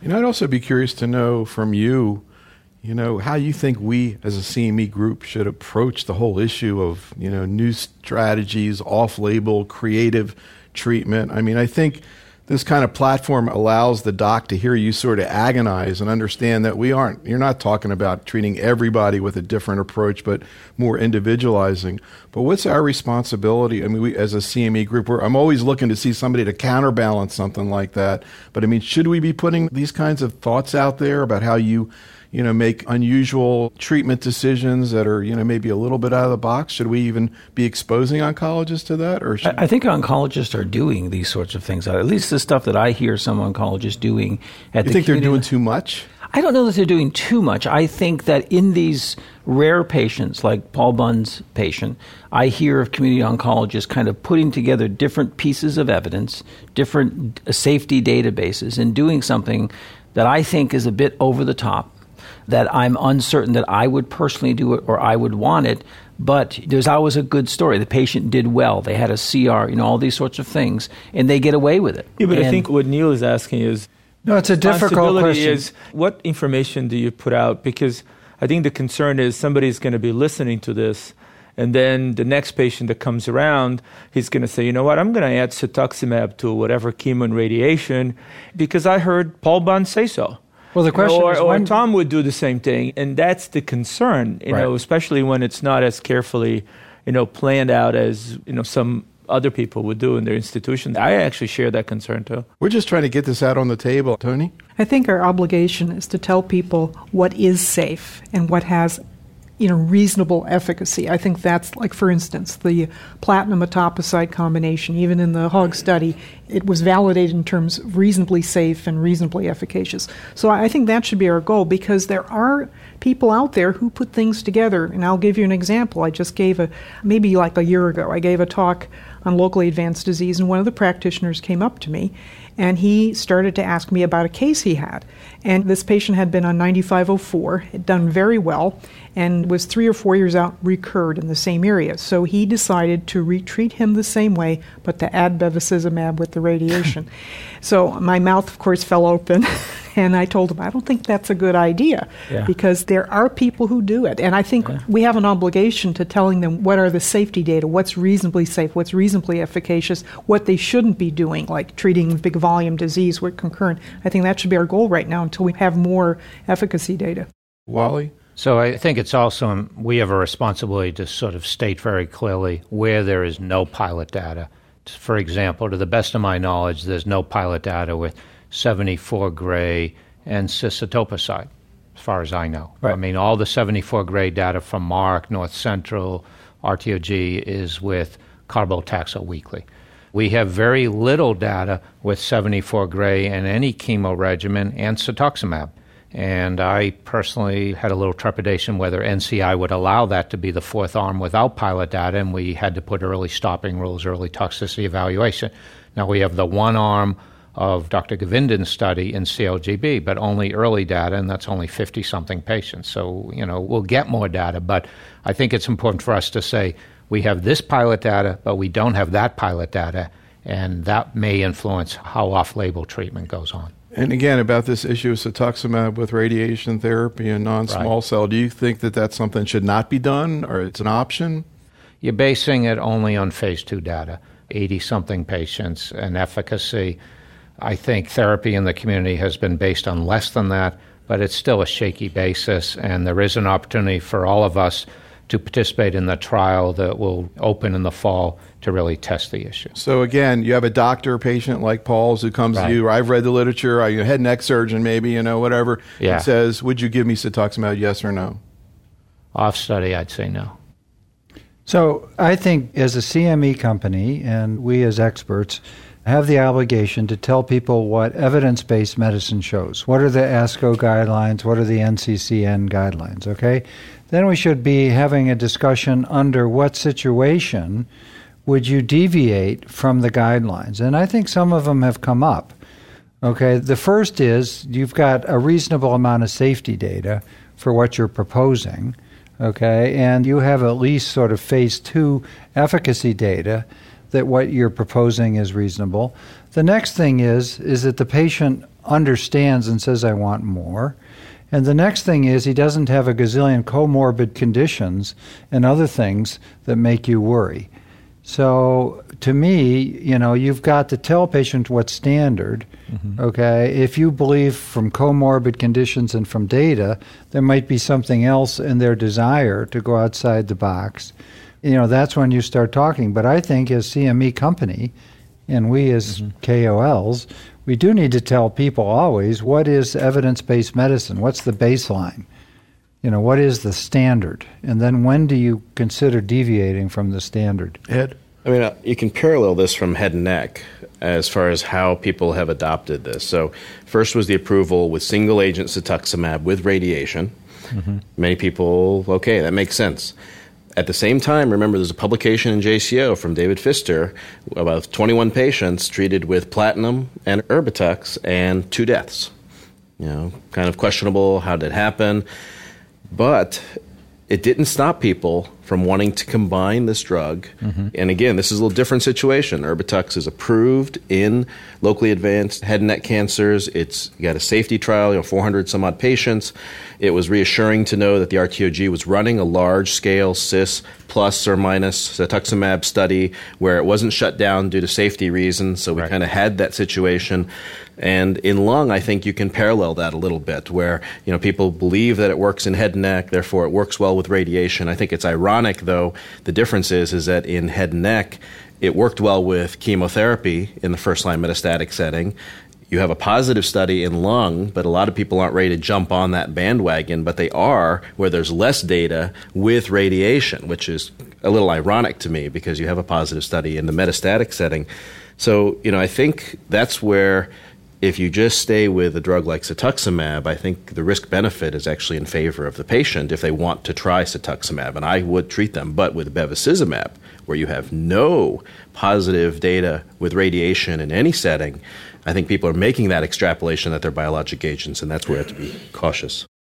I'd also be curious to know from you, how you think we as a CME group should approach the whole issue of, new strategies, off-label, creative treatment. I think this kind of platform allows the doc to hear you sort of agonize and understand that you're not talking about treating everybody with a different approach, but more individualizing. But what's our responsibility? We, as a CME group, I'm always looking to see somebody to counterbalance something like that. But should we be putting these kinds of thoughts out there about how you make unusual treatment decisions that are, maybe a little bit out of the box? Should we even be exposing oncologists to that? Or I think oncologists are doing these sorts of things. At least the stuff that I hear some oncologists doing at You think they're doing too much? I don't know that they're doing too much. I think that in these rare patients, like Paul Bunn's patient, I hear of community oncologists kind of putting together different pieces of evidence, different safety databases, and doing something that I think is a bit over the top, that I'm uncertain that I would personally do it or I would want it, but there's always a good story. The patient did well. They had a CR, all these sorts of things, and they get away with it. Yeah, but I think what Neil is asking is... No, it's a difficult question. Is what information do you put out? Because I think the concern is somebody's going to be listening to this, and then the next patient that comes around, he's going to say, you know what, I'm going to add cetuximab to whatever chemo and radiation because I heard Paul Bunn say so. Well, the question is or Tom would do the same thing, and that's the concern, right. Especially when it's not as carefully, planned out as, some other people would do in their institution. I actually share that concern too. We're just trying to get this out on the table, Tony. I think our obligation is to tell people what is safe and what has reasonable efficacy. I think that's, like, for instance, the platinum etoposide combination. Even in the HOG study, it was validated in terms of reasonably safe and reasonably efficacious. So I think that should be our goal, because there are people out there who put things together. And I'll give you an example. I just gave maybe like a year ago, I gave a talk on locally advanced disease, and one of the practitioners came up to me and he started to ask me about a case he had. And this patient had been on 9504, had done very well, and was 3 or 4 years out, recurred in the same area. So he decided to retreat him the same way, but to add bevacizumab with the radiation. So my mouth, of course, fell open, and I told him, I don't think that's a good idea, because there are people who do it. And I think we have an obligation to telling them what are the safety data, what's reasonably safe, what's reasonably efficacious, what they shouldn't be doing, like treating big volume disease with concurrent. I think that should be our goal right now until we have more efficacy data. Wally? So I think it's also, we have a responsibility to sort of state very clearly where there is no pilot data. For example, to the best of my knowledge, there's no pilot data with 74-gray and cis-etoposide, as far as I know. Right. All the 74-gray data from Mark, North Central, RTOG is with carbotaxol weekly. We have very little data with 74-gray and any chemo regimen and cetuximab. And I personally had a little trepidation whether NCI would allow that to be the fourth arm without pilot data, and we had to put early stopping rules, early toxicity evaluation. Now we have the one arm of Dr. Govindan's study in CLGB, but only early data, and that's only 50-something patients. So, we'll get more data, but I think it's important for us to say we have this pilot data, but we don't have that pilot data, and that may influence how off-label treatment goes on. And again, about this issue of cetuximab with radiation therapy and non-small cell, do you think that that's something that should not be done, or it's an option? You're basing it only on phase 2 data, 80-something patients, and efficacy. I think therapy in the community has been based on less than that, but it's still a shaky basis, and there is an opportunity for all of us to participate in the trial that will open in the fall to really test the issue. So again, you have a doctor, patient like Paul's who comes to you, or I've read the literature, a head and neck surgeon maybe, whatever, and says, would you give me cetuximab, yes or no? Off study, I'd say no. So I think as a CME company, and we as experts, have the obligation to tell people what evidence-based medicine shows. What are the ASCO guidelines? What are the NCCN guidelines? Okay? Then we should be having a discussion under what situation would you deviate from the guidelines. And I think some of them have come up. Okay? The first is you've got a reasonable amount of safety data for what you're proposing. Okay? And you have at least sort of phase 2 efficacy data that what you're proposing is reasonable. The next thing is that the patient understands and says, I want more. And the next thing is he doesn't have a gazillion comorbid conditions and other things that make you worry. So to me, you've got to tell patients what's standard, okay? If you believe from comorbid conditions and from data, there might be something else in their desire to go outside the box. That's when you start talking. But I think as CME company, and we as KOLs, we do need to tell people always, what is evidence-based medicine? What's the baseline? What is the standard? And then when do you consider deviating from the standard? Ed? I mean, you can parallel this from head and neck as far as how people have adopted this. So first was the approval with single-agent cetuximab with radiation. Many people, okay, that makes sense. At the same time, remember, there's a publication in JCO from David Pfister about 21 patients treated with platinum and Erbitux and 2 deaths. Kind of questionable, how did it happen? But it didn't stop people from wanting to combine this drug. And again, this is a little different situation. Erbitux is approved in locally advanced head and neck cancers. It's got a safety trial, 400 some odd patients. It was reassuring to know that the RTOG was running a large-scale cis plus or minus cetuximab study where it wasn't shut down due to safety reasons. So we kind of had that situation. And in lung, I think you can parallel that a little bit, where people believe that it works in head and neck, therefore it works well with radiation. I think it's ironic, though. The difference is that in head and neck, it worked well with chemotherapy in the first-line metastatic setting. You have a positive study in lung, but a lot of people aren't ready to jump on that bandwagon, but they are where there's less data with radiation, which is a little ironic to me because you have a positive study in the metastatic setting. So, I think that's where, if you just stay with a drug like cetuximab, I think the risk-benefit is actually in favor of the patient if they want to try cetuximab, and I would treat them. But with bevacizumab, where you have no positive data with radiation in any setting, I think people are making that extrapolation that they're biologic agents, and that's where we have to be cautious.